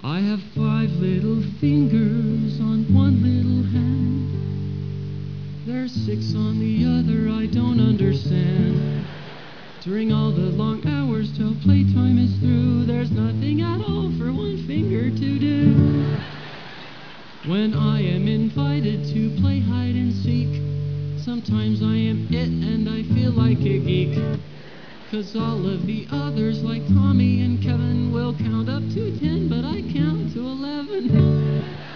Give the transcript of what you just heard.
I have 5 little fingers on one little hand. There's 6 on the other, I don't understand. During all the long hours till playtime is through, there's nothing at all for one finger to do. When I am invited to play hide and seek, sometimes I am it and I feel like a geek. 'Cause all of the others, like Tommy and Kevin, will count up to 10, but I count to 11.